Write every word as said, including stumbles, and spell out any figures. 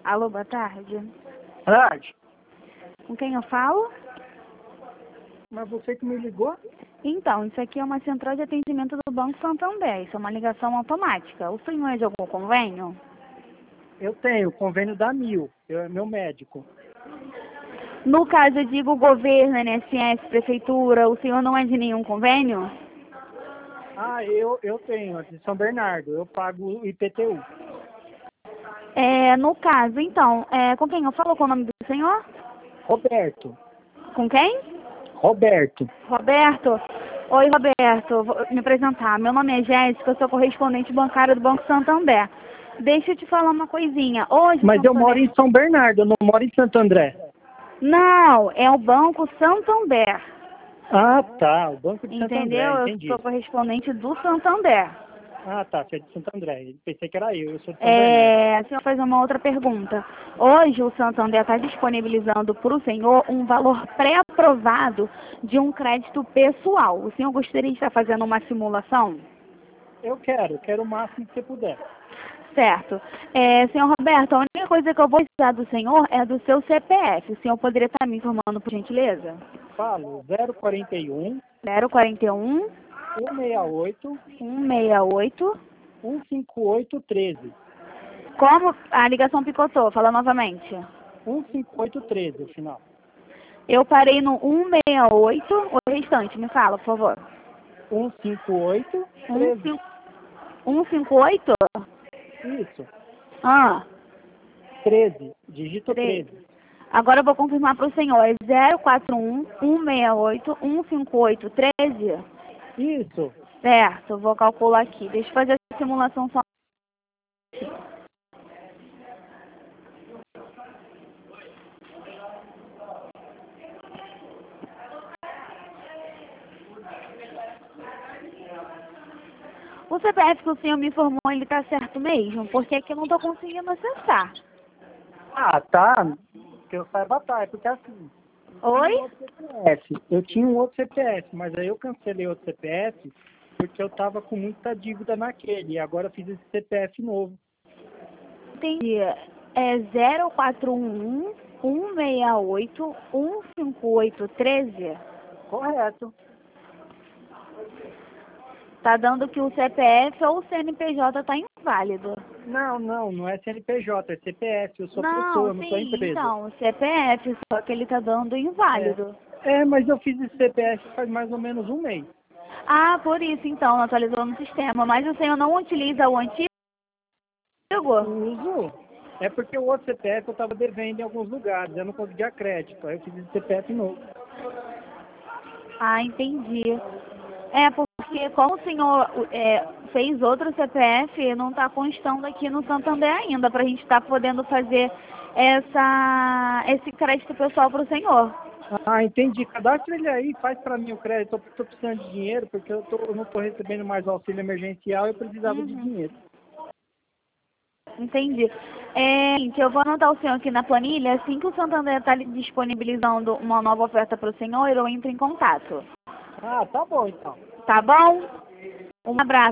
Alô, boa tarde. Tarde. Com quem eu falo? Mas você que me ligou? Então, isso aqui é uma central de atendimento do Banco Santander. Isso é uma ligação automática. O senhor é de algum convênio? Eu tenho o convênio da Mil, eu é meu médico. No caso, eu digo governo, I N S S, prefeitura, o senhor não é de nenhum convênio? Ah, eu, eu tenho, de São Bernardo, eu pago o I P T U. É, no caso, então, é, com quem eu falo? Qual o nome do senhor? Roberto. Com quem? Roberto. Roberto? Oi, Roberto. Vou me apresentar. Meu nome é Jéssica, eu sou correspondente bancária do Banco Santander. Deixa eu te falar uma coisinha. Hoje, Mas eu Santander... moro em São Bernardo, eu não moro em Santo André. Não, é o Banco Santander. Ah, tá, o Banco de Santo Entendeu? André, Eu entendi. sou correspondente do Santander. Ah, tá, você é de Santo André. Pensei que era eu, eu sou de São Bernardo. É, se eu fazer uma outra pergunta. Hoje o Santander está disponibilizando para o senhor um valor pré-aprovado de um crédito pessoal. O senhor gostaria de estar fazendo uma simulação? Eu quero, eu quero o máximo que você puder. Certo. É, senhor Roberto, a única coisa que eu vou precisar do senhor é do seu C P F. O senhor poderia estar me informando, por gentileza? Falo, zero quarenta e um, zero quarenta e um, cento e sessenta e oito, cento e sessenta e oito. cento e cinquenta e oito, treze. Como a ligação picotou? Fala novamente. cento e cinquenta e oito, treze, o final. Eu parei no cento e sessenta e oito. O restante, me fala, por favor. cento e cinquenta e oito, treze. cento e cinquenta e oito? Isso. Ah, treze. Digito três. treze. Agora eu vou confirmar para o senhor. É zero quatro um, cento e sessenta e oito, cento e cinquenta e oito, treze? Isso. Certo, eu vou calcular aqui. Deixa eu fazer a simulação só. O C P F que o senhor me informou, ele tá certo mesmo? Porque aqui eu não tô conseguindo acessar. Ah, tá. Que eu saiba, tá. É porque assim, Oi? um outro C P F. Eu tinha um outro C P F, mas aí eu cancelei outro C P F porque eu tava com muita dívida naquele. E agora eu fiz esse C P F novo. Entendi. É zero quatro um, cento e sessenta e oito, cento e cinquenta e oito, treze? Correto. Tá dando que o C P F ou o C N P J tá inválido. Não, não, não é C N P J, é C P F. Eu sou Não, pessoa, não sou sim, empresa. então, o C P F, só que ele tá dando inválido. É. é, mas eu fiz esse C P F faz mais ou menos um mês. Ah, por isso então, atualizou no sistema. Mas o senhor não utiliza o antigo? Uso. É porque o outro C P F eu estava devendo em alguns lugares, eu não conseguia crédito, aí eu fiz esse C P F novo. Ah, entendi. É, porque como o senhor é, fez outro C P F, não está constando aqui no Santander ainda, para a gente estar podendo fazer essa, esse crédito pessoal para o senhor. Ah, entendi. Cadastra ele aí, faz para mim o crédito. Eu tô precisando de dinheiro, porque eu, tô, eu não estou recebendo mais auxílio emergencial e eu precisava de Uhum. dinheiro. Entendi. É, gente, eu vou anotar o senhor aqui na planilha. Assim que o Santander está disponibilizando uma nova oferta para o senhor, eu entro em contato. Ah, tá bom então. Tá bom? Um abraço.